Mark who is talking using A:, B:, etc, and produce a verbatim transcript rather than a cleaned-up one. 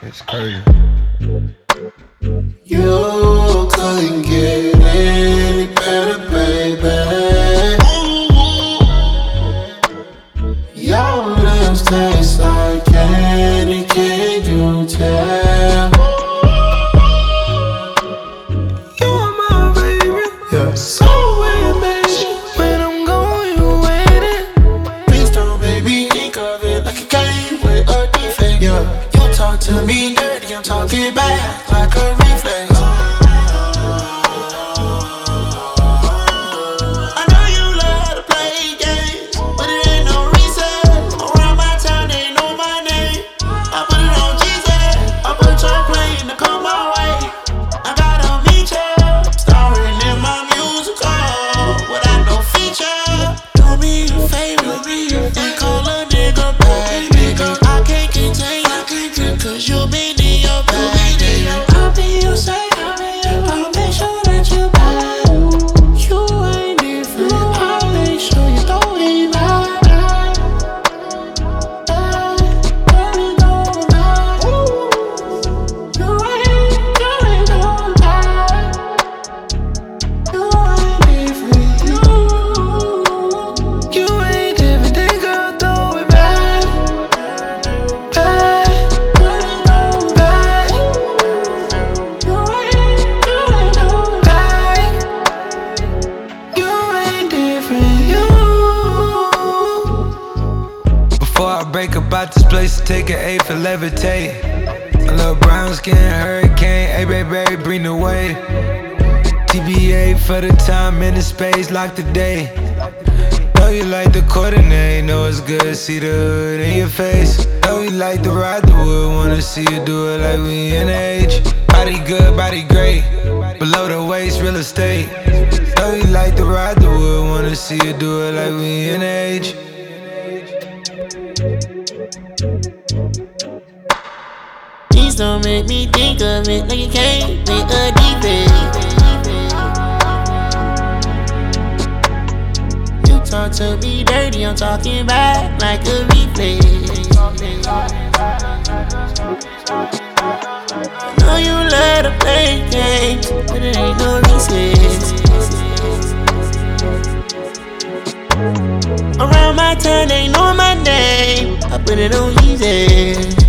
A: It's crazy.
B: You couldn't get any better, baby. Your lips taste like candy, can you tell? You are my favorite, yeah. So weird, baby. When I'm gone, you waiting. Please don't, baby, think of it like a game with a defect, yeah. You talk to me dirty, I'm talking back like a reflex. I know you love to play games, but it ain't no reason. Around my town, they know my name. I put it on Jesus, I put your plane to come my way. I gotta meet ya, starring in my musical, without no feature. Do me a favor, and call a nigga back, nigga. I can't contain you, cause you been in your bag, nigga. I'll be your safe, I'll make sure that you back. You ain't different, I'll make sure you don't leave back. Baby, don't lie. You ain't, you ain't going back. You ain't different, you You ain't different, then girl, throw it back. Back, baby, don't back. You ain't, you ain't going back. You ain't different, you.
A: Before I break up out this place, take an eight for levitate. A little brown skin hurricane, hey baby, bring the wave. T B A for the time and the space, lock the day. Know you like the coordinate, know it's good, see the hood in your face. Know you like to ride the wood, wanna see you do it like we in age. Body good, body great, below the waist, real estate. Know you like to ride the wood, wanna see you do it like we in age.
B: Please don't make me think of it like it came with a defect. You talk to me dirty, I'm talking back like a reflex. I know you love to play games, but it ain't no recess. Around my town, they know my name, I put it on easy.